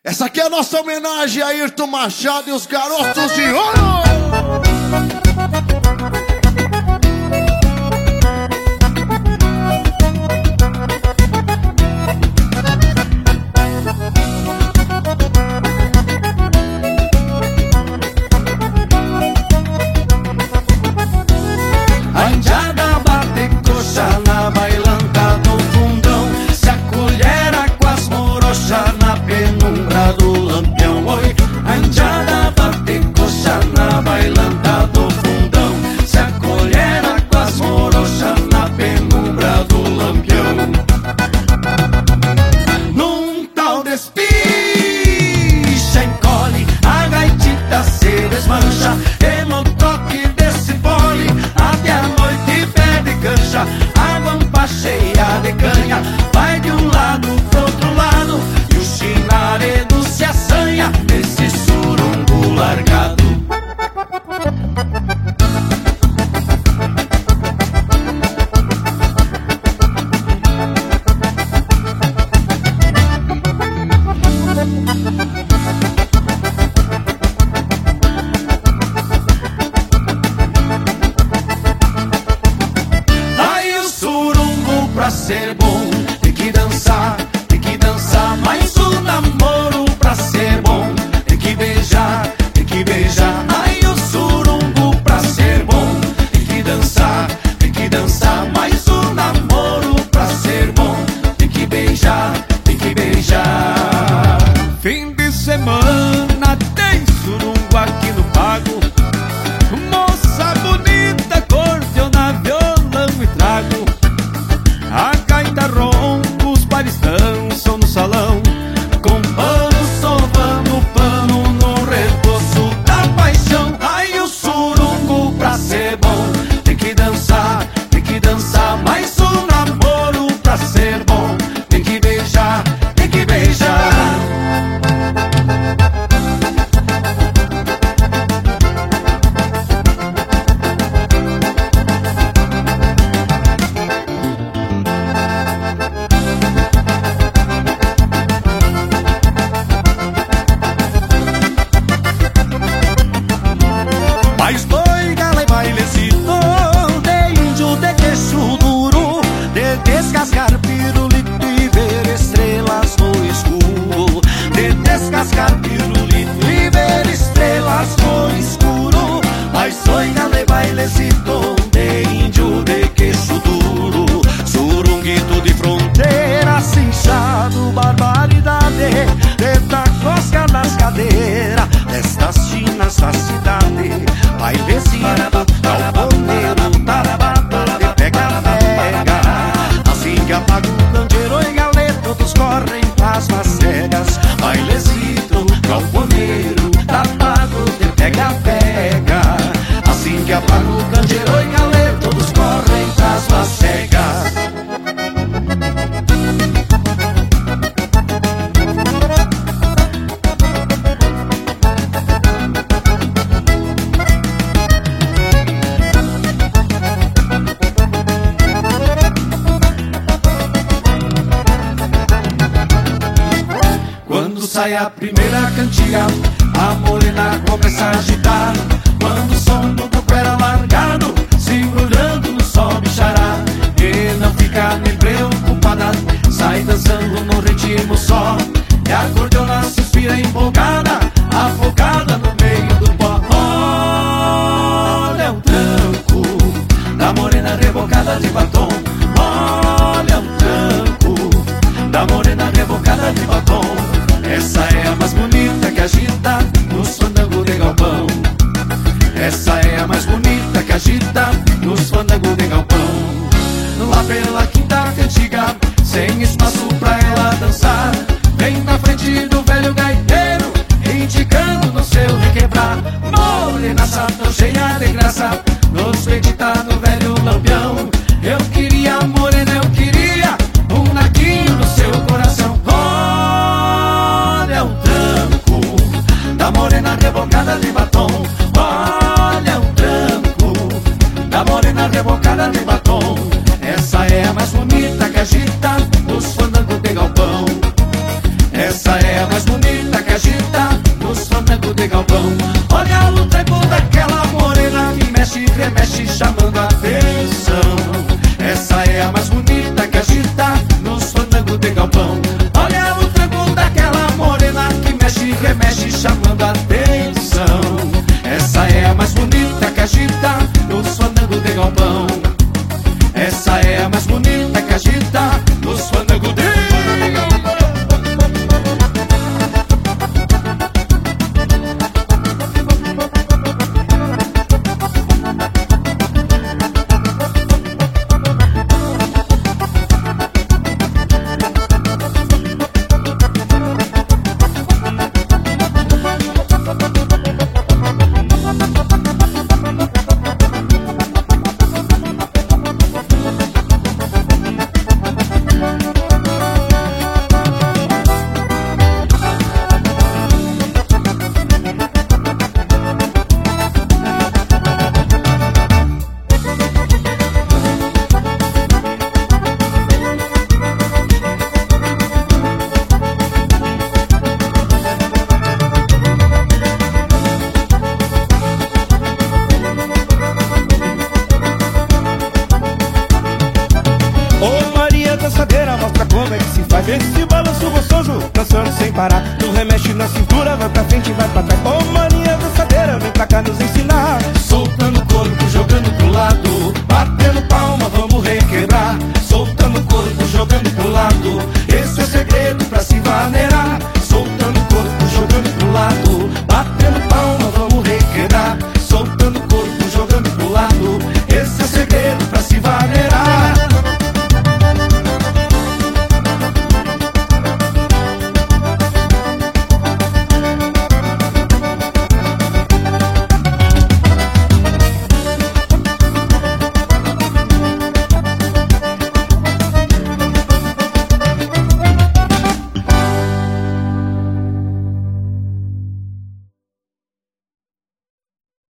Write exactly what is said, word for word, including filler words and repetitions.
Essa aqui é a nossa homenagem a Ayrton Machado e os Garotos de Ouro. Anjada bate coxa na bailanta do fundão, se acolhera com as morochas na penumbra do lampião. Oi, anjada bate coxa na bailanta do fundão, se acolhera com as morochas na penumbra do lampião. Num tal despicha encolhe, a gaitita se desmancha, e no toque desse fole até a noite pede cancha. A guampa cheia de canha vai de um lado pro outro lado, e o chinaredo se assanha nesse surungo largado. Pra ser bom, tem que dançar, tem que dançar. Mas o namoro pra ser bom, tem que beijar, tem que beijar. Ai, o surungo pra ser bom, tem que dançar, tem que dançar. Mas o namoro pra ser bom, tem que beijar, tem que beijar. Fim de semana tem surungo aqui no pago, moça bonita, cordiona, violão e trago. A gaita ronca, os bailes dançam no salão, com pano sovando pano no reboço da paixão. Ai, o surungo pra ser bom, tem que dançar, tem que dançar. Mas o namoro pra ser bom, tem que beijar, tem que beijar. Mas boi, gala e bailecito de índio de queixo duro, de descascar pirulito e ver estrelas no escuro, de descascar pirulito e ver estrelas no escuro. Mas boi, gala e bailecito de índio de queixo duro, surunguito de fronteira, cinchado, barbaridade, de tacosca nas cadeiras destas chinas da cidade. Bailezinho, galponeiro, de pega, pega. Assim que apaga o candeeiro e galê, todos correm pras cegas. Bailezinho, galponeiro, tabaco, de pega, pega. Assim que apaga o candeeiro e galê, todos correm pras cegas. Quando sai a primeira cantiga, a morena começa a agitar. Quando o som do coco era largado, se embrulhando no sol bichará. E não fica nem preocupada, sai dançando no ritmo só. E a cordiona se inspira empolgada, afogada no meio do pó. Olha o tranco da morena rebocada de batom. Olha o tranco da morena rebocada de batom. Essa é a mais bonita que agita nos fandangos de galpão. Essa é a mais bonita que agita nos fandangos de galpão. Lá pela quinta cantiga, sem espaço pra ela dançar, vem na frente do velho gaiteiro, indicando no seu requebrar. Morenaça tão cheia de graça, nos medita no velho lampião. Eu queria, morena, eu queria um naquinho no seu coração. Olha o tranco da morena rebocada de batom. Olha o tranco da morena rebocada de batom. Essa é a mais bonita que agita nos fandangos de galpão. Essa é a mais bonita que remexe chamando a atenção. Essa é a mais bonita que agita nos fandangos de galpão. Essa é a mais bonita que agita nos fandangos de galpão. Mostra como é que se faz esse balanço gostoso, dançando sem parar. Tu remexe na cintura, vai pra frente e vai pra trás. Ô oh, Maria dançadeira, vem pra cá nos ensinar. Soltando o corpo, jogando pro lado, batendo palma, vamos requebrar.